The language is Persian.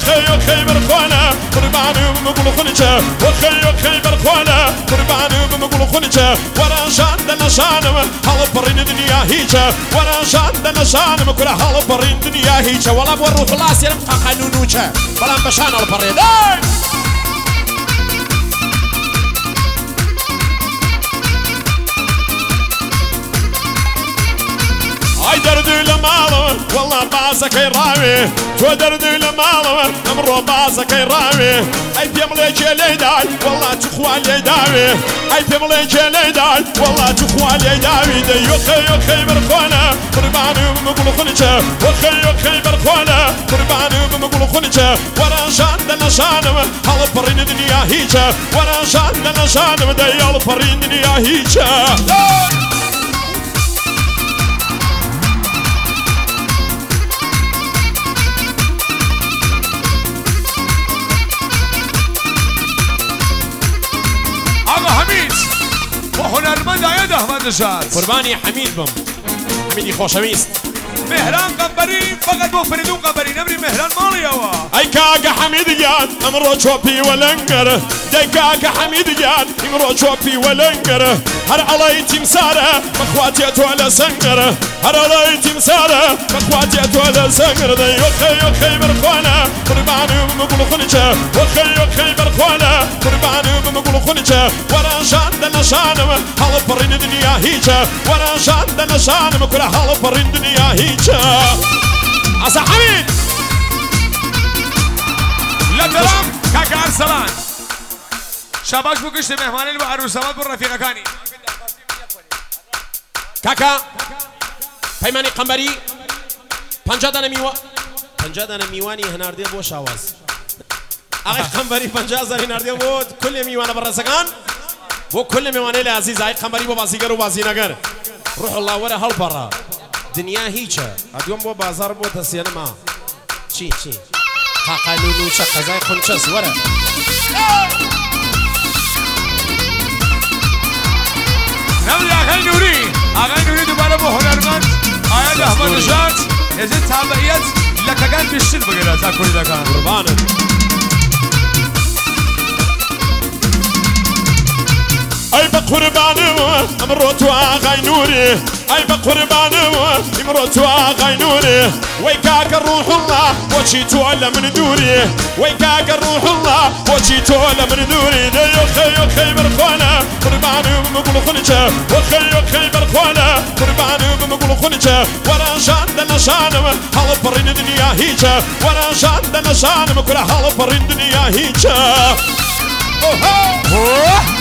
وخي خيبر خوانا قرباني بمقول خنجة وخي خيبر خوانا قرباني بمقول خنجة ورا شان نشانم هل برين دنيا هيجة ورا شان نشانم كل هل برين دنيا هيجة ولا بورو خلاص يرم قانونوجة ولا بشان البرين اي دردو لمالو والله باسك يراوي تو دردو لمالو امرو باسك يراوي اي بيملي جليداي والله تخوالي داوي اي بيملي جليداي والله تخوالي داوي دي يخي برخونا قرباني بمقول خنجة وخي برخونا قرباني بمقول خنجة ورا شان نشانم هل برين دنيا هيجة ورا شان نشانم ديال برين دنيا هيجة هنرمند عيد أحمد نژاد قرباني حميد بم حميدي خوشويست مهران قنبري فقط بو فريدون قنبري نمري مهران مالي هوا اي كاكا حميد جان امرو شوبي ولنقر داي كاكا حميد جان امرو شوبي ولنقر هر علي تمساره مخواتيت ولا سنقر هر علي تمساره مخواتيت ولا سنقر داي يخي برخوانا قرباني بمقول خنجة وخي برخوانا قرباني بمقول خنجة ورا شان نشانم هل برين دنيا هيجة ورا شان نشانم كل هل برين دنيا هيجة أسا حميد لا ترام كاكا أرسلان شاباش بوكشت مهمانين وعروسامات بالرفيقة كاني كاكا پیمانی قنبری 50 دانه میوه 50 دانه میوانی هناردی بو شاواز آقای قنبری 50,000 هناردی بود کل میوانه بررسگان بو کل میوانه لعزیز آقای قنبری بو بازیگر و بازینگر روح الله وره هل برا دنیا هیچه ادیوم بو بازار بو تسیانه ما چی قاقانونو چه قضای خونچس وره نمری آقای نوری دوباره با هنرمند آید احمد نژاد از این تابعیت لکگان بیشتر بگیره زاکوری دکان قربانه اي بقربانه امرتو اغاي نوري اي بقربانه امرتو اغاي نوري ويكاك الروح الله وجيتو من دوري ويكاك الروح الله وجيتو من دوري يخي برخوانا قربانه بمقول خنجة وخي برخوانا قربانه بمقول خنجة ورا شان نشانم هل برين دنيا هيجة ورا شان نشانم كل هل برين دنيا هيجة